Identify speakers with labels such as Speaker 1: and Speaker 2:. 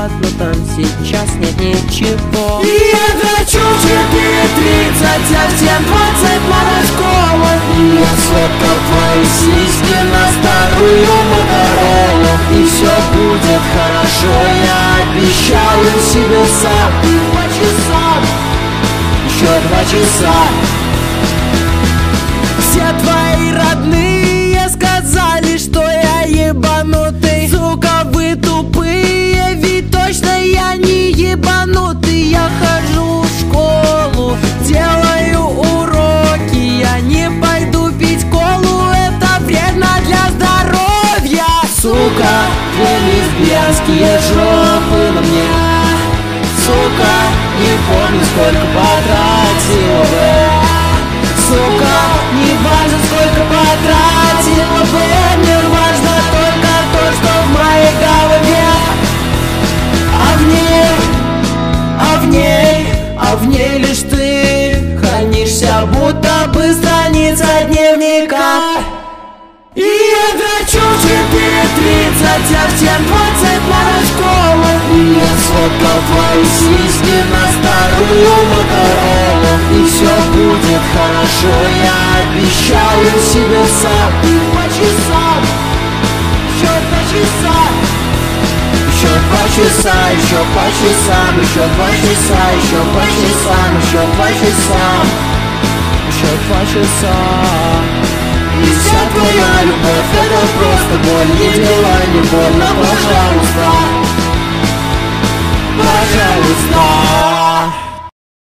Speaker 1: назад, но там сейчас нет ничего.
Speaker 2: И я трачу 4:30, а всем 20 на школу. И я сфоткал твои сиськи на старую Моторолу. И все будет хорошо, я обещаю себе сам. 2 часа, еще 2 часа. Все твои родные сказали, что я ебанутый. Сука, вы тупые, ведь точно я не ебанутый. Я хожу в школу, делаю уроки. Я не пойду пить колу, это вредно для здоровья. Сука, две лесбиянские жопы на мне. Сука, не помню, сколько потратила бы. Сука, не важно, сколько потратила бы. Мне важно только то, что в моей голове. А в ней лишь ты хранишься, будто бы страница дневника. И я трачу 4:30, а всем 20 на школу. И я сфоткал твои сиськи на старую Моторолу. И все будет хорошо, я обещаю себе сам. 2 часа, еще 2 часа. Еще 2 часа, еще по часам, еще 2 часа, еще по часам, еще 2 часа, еще 2 часа. И вся твоя любовь — это просто боль, не делай не больно, пожалуйста.